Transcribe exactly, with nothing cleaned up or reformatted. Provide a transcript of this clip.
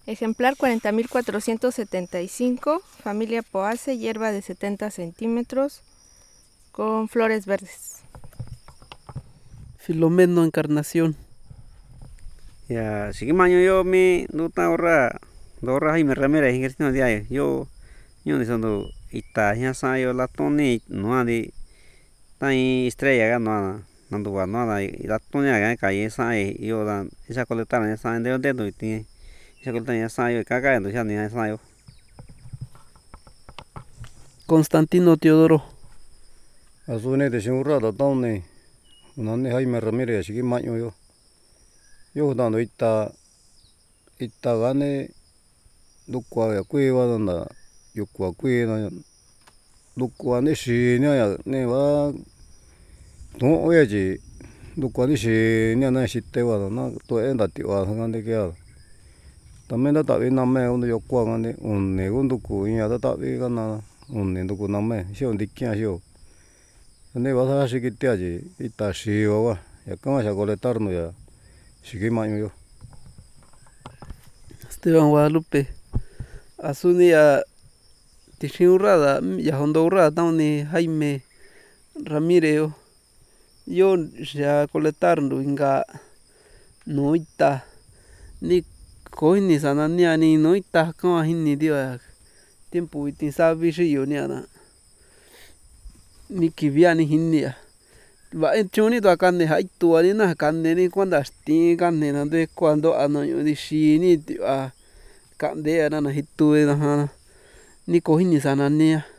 Ejemplar cuarenta mil cuatrocientos setenta y cinco, familia Poaceae, hierba de setenta centímetros, con flores verdes. Filomeno Encarnación. Ya, sige maño yo mi nuta ahorra, ahorra Jaime Ramírez ingresino de ahí. Yo, yo ni sondo ita ya sa yo la toni no adi tan estrella ga no nando va no ada la toni ga calle sa yo dan esa colectar esa en de dedo y tiene esa colectar ya sa yo caga endo ya ni sa yo. Constantino Teodoro. Azune de shurrada taune unane Jaime Ramírez sige maño yo yo dando ita ita gane dukwa ya kuiwa danda yukwa kuina dukwa ne shi nya ne wa to oyaji dukwa ni shi nya na shite wa na to enda ti wa ngande kya también da tavi name undo yokwa ngane unne undo ku nya da tavi gana unne nduku name xio ndikia xio ne va a shi kitiaji ita shi wa ya kama ya colectar no ya sige maño yo. Esteban Guadalupe. Azuni ya tixin urrada ya hondo urrada tauni Jaime Ramírez yo. Yo ya colectar ndo inga noita ni koini sana nia ni noita kama hini dio tiempo itin sabi shi yo niana ni kivia ni hinia va chuni to akane hai tu ani na kane ni cuando asti kane na de cuando ano ni shi ni a kande ana na hitu na ni kohini sana nia